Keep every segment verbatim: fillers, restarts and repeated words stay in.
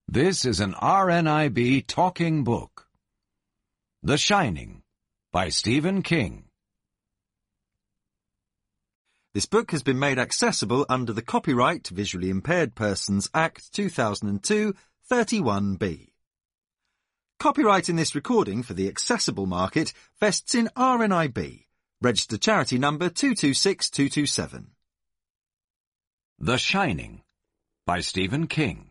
This is an R N I B talking book. The Shining by Stephen King. This book has been made accessible under the Copyright Visually Impaired Persons Act two thousand two, thirty-one B. Copyright in this recording for the accessible market vests in R N I B, registered charity number two two six two two seven. The Shining by Stephen King.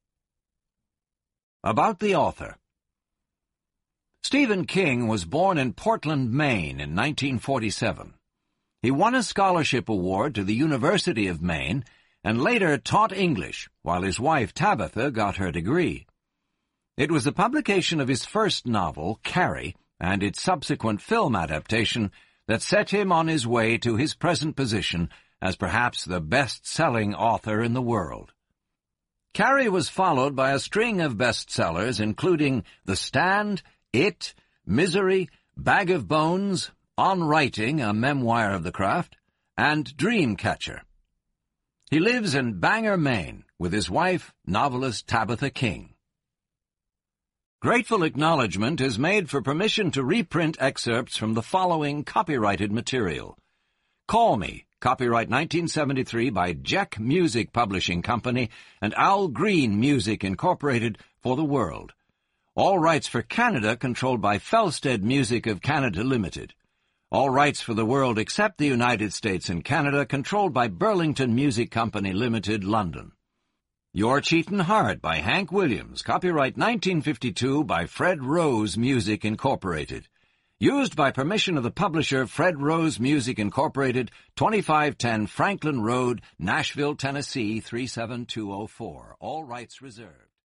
About the author. Stephen King was born in Portland, Maine in nineteen forty-seven. He won a scholarship award to the University of Maine and later taught English while his wife Tabitha got her degree. It was the publication of his first novel, Carrie, and its subsequent film adaptation that set him on his way to his present position as perhaps the best-selling author in the world. Carrie was followed by a string of bestsellers including The Stand, It, Misery, Bag of Bones, On Writing, a memoir of the craft, and Dreamcatcher. He lives in Bangor, Maine, with his wife, novelist Tabitha King. Grateful acknowledgment is made for permission to reprint excerpts from the following copyrighted material. Call Me, copyright nineteen seventy-three by Jack Music Publishing Company and Al Green Music Incorporated for the world. All rights for Canada controlled by Felsted Music of Canada Limited. All rights for the world except the United States and Canada controlled by Burlington Music Company Limited, London. Your Cheatin' Heart by Hank Williams, copyright nineteen fifty-two by Fred Rose Music Incorporated. Used by permission of the publisher Fred Rose Music Incorporated, twenty-five ten Franklin Road, Nashville, Tennessee three seven two oh four. All rights reserved.